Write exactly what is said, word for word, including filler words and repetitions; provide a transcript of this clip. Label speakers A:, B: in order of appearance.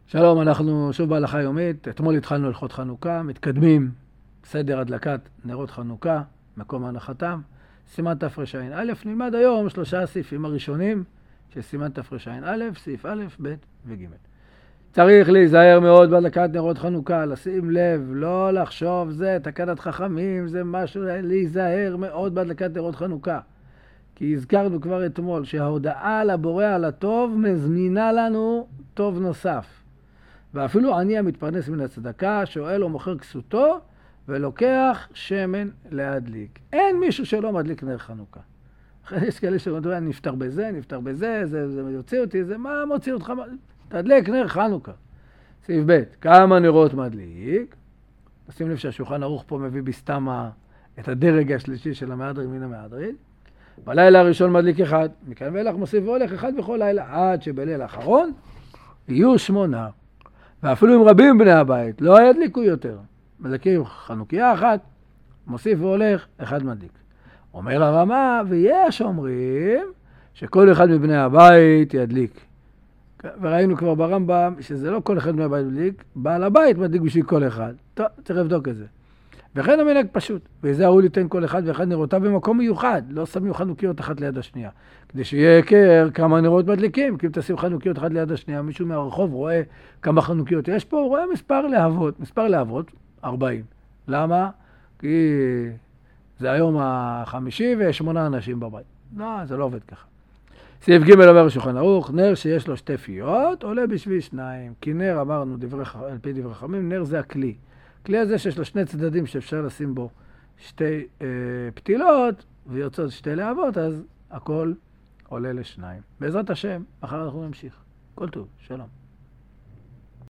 A: שלום, אנחנו שוב בהלכה יומית. אתמול התחלנו הלכות חנוכה, מתקדמים סדר הדלקת נרות חנוכה, מקום הנחתם, סימן תרע"א. נלמד היום שלושה הסעיפים הראשונים של סימן תרע"א, סעיף א', ב' וג'. צריך להיזהר מאוד בהדלקת נרות חנוכה, לשים לב, לא לחשוב, זה תקנת חכמים, זה משהו, להיזהר מאוד בהדלקת נרות חנוכה. כי הזכרנו כבר אתמול שההודעה לבורא על הטוב מזמינה לנו טוב נוסף. ואפילו עני המתפרנס מן הצדקה, שואל או מוכר כסותו, ולוקח שמן להדליק. אין מישהו שלא מדליק נר חנוכה. יש כאלה שאומרים, נפטר בזה, נפטר בזה, זה, זה יוציא אותי, זה מה מוציא אותך? תדליק נר חנוכה. סעיף ב', כמה נרות מדליק? נשים לב שהשולחן ערוך פה מביא בסתמה את הדרג השלישי של המהדרין מן המהדרין. בלילה הראשון מדליק אחד, מכאן ואילך מוסיף והולך אחד בכל לילה, עד שבליל האחרון יהיו שמונה. ואפילו אם רבים בני הבית, לא ידליקו יותר. מדליקים חנוכיה אחת, מוסיף והולך, אחד מדליק. אומר הרמה, ויש אומרים שכל אחד מבני הבית ידליק. וראינו כבר ברמב"ם שזה לא כל אחד מבני הבית מדליק, בעל הבית מדליק בשביל כל אחד. טוב, צריך לבדוק את זה. וכן המנהג פשוט, ויזהרו ליתן כל אחד ואחד נרותיו במקום מיוחד, לא שמים חנוכיות אחת ליד השנייה, כדי שיהיה הכר כמה נרות מדליקים, כי אם תשים חנוכיות אחת ליד השנייה, מישהו מהרחוב רואה כמה חנוכיות יש פה, הוא רואה מספר להבות, מספר להבות, ארבעים. למה? כי זה היום החמישי ויש שמונה אנשים בבית. לא, זה לא עובד ככה. סעיף ג' אומר שולחן ערוך, נר שיש לו שתי פיות, עולה בשביל שניים, כי נר אמרנו דברי, על פי דברי חכמים, נר זה הכלי. הכלי הזה שיש לו שני צדדים שאפשר לשים בו שתי אה, פתילות ויוצאות שתי להבות, אז הכל עולה לשניים. בעזרת השם, אחר אנחנו נמשיך. כל טוב, שלום.